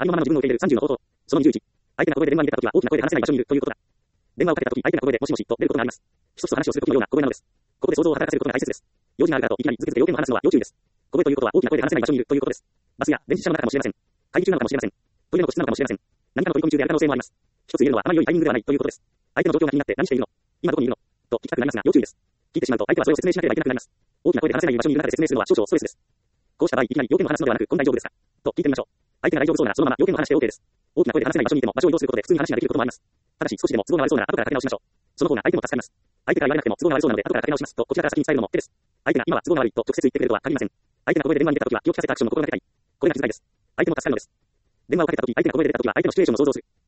ありのままの自分を受け入れる30の方法。その21。相手が小声で電話に出たときは大きな声で話せない場所にいるということだ。電話をかけたとき、相手が小声でもしもしと出ることがあります。ひそひそ話をするときのような小声なのです。ここで想像を働かせることが大切です。用事があるからといきなりズケズケ要点を話すのは要注意です。小声ということは大きな声で話せない場所にいるということです。バスや電子車の中かもしれません。会議中なのかもしれません。トイレの個室なのかもしれません。何かの取り込み中である可能性もあります。一つ言えるのはあまり良いタイミングではないということです。相手の状況が気になって何しているの今どこにいるのと聞きたくなりますが要注意です。聞いてしまうと相手はそれを説明しなければいけなくなります。大きな声で話せない場所にいる中で説明するのは少々ストレスです。こうした場合、いきなり要点を話すのではなく、こんな大丈夫ですかと聞いてみましょう。相手が大丈夫そうならそのまま要点を話して OK です。大きな声で話せない場所にいても場所を移動することで普通に話ができることもあります。ただし少しでも都合が悪そうなら後からかけ直しましょう。その方が相手も助かります。相手から言われなくても都合が悪そうなので後からかけ直しますとこちらから先に伝えるのも手です。相手が今は都合が悪いと直接言ってくれるとは限りません。相手が小声で電話に出たときは気を利かせたアクションの心がけたい。これが気遣いです。相手も助かるのです。電話をかけたとき相手が小声で出たときは相手のシチュエーションを想像する。